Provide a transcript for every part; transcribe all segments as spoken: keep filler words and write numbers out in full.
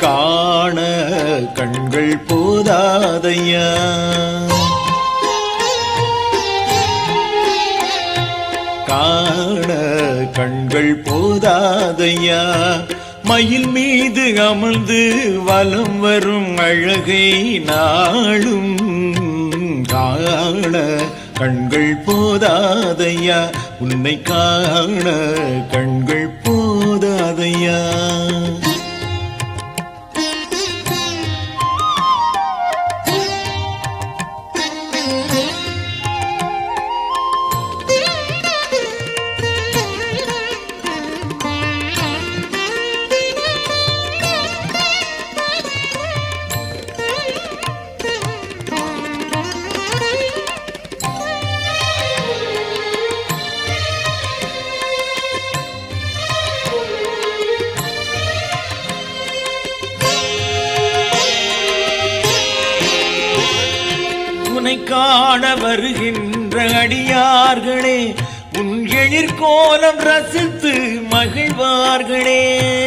காண கண்கள் போதாதையா. காண கண்கள் போதாதையா. மயில் மீது அமர்ந்து வலம் வரும் அழகை நாளும் காண கண்கள் போதாதையா. உன்னை காண கண்கள் போதாதையா. உன்னை காண வருகின்ற அடியார்களே உன் எழிற்கோலம் ரசித்து மகிழ்வார்களே.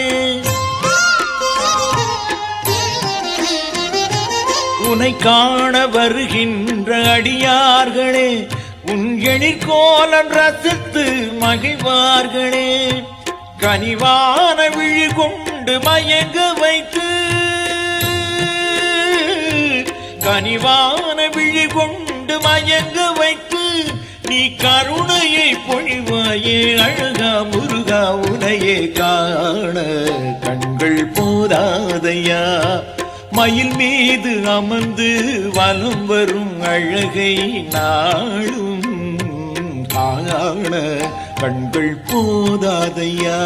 உன்னை காண வருகின்ற அடியார்களே உன் எழிற்கோலம் ரசித்து மகிழ்வார்களே. கனிவான விழி கொண்டு மயங்க வைத்து கனிவான விழி கொண்டு மயங்க வைத்து நீ கருணையை பொழிவாயே அழகா முருகா. உனையே காண கண்கள் போதாதையா. மயில் மீது அமர்ந்து வலம் வரும் அழகை நாளும் காண கண்கள் போதாதையா.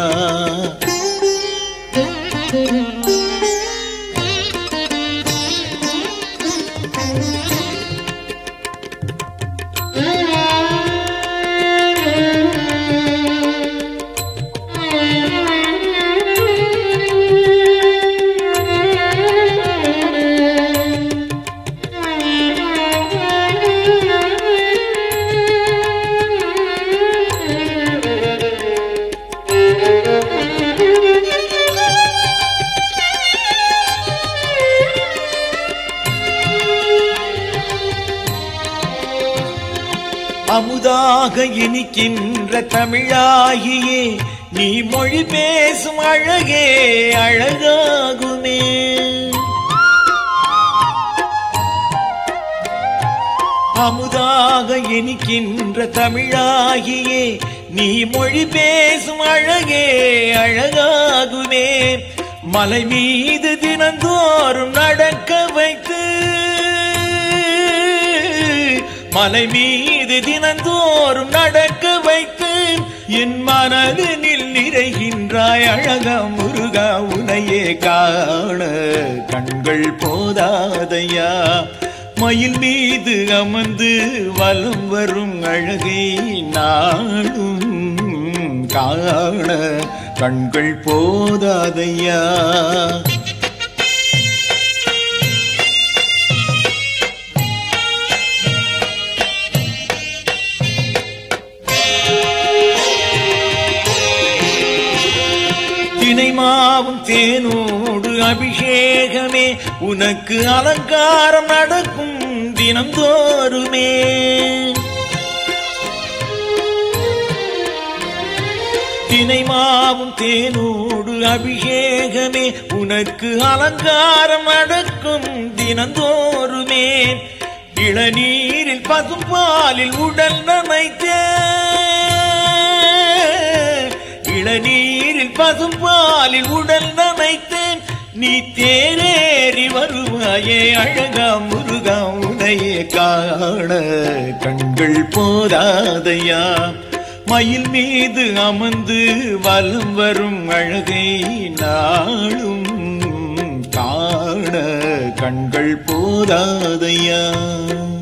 அமுதாக இனிக்கின்ற தமிழாகியே நீ மொழி பேசும் அழகே அழகாகுமே. அமுதாக இனிக்கின்ற தமிழாகியே நீ மொழி பேசும் அழகே அழகாகுமே. மலை மீது தினந்தோறும் நடக்க வைத்து மலை மீது தினந்தோறும் நடக்க வைத்து என் மனதினில் நிறைகின்றாய் அழகா முருகா. உனையே காண கண்கள் போதாதையா. மயில் மீது அமர்ந்து வலம் வரும் அழகை நாளும் காண கண்கள் போதாதையா. தினைமாவும் தேனோடு அபிஷேகமே உனக்கு அலங்காரம் நடக்கும் தினந்தோறுமே. தினைமாவும் தேனோடு அபிஷேகமே உனக்கு அலங்காரம் நடக்கும் தினந்தோறுமே. இளநீரில் பசும்பாலில் உடல் நனைத்த இளநீரில் பசும்பாலில் உடல் நனைத்தேன் நீ தேரேறி வருவாயே அழகா முருகா. உனையே காண கண்கள் போதாதையா. மயில் மீது அமர்ந்து வலம் வரும் அழகை நாளும் காண கண்கள் போதாதையா.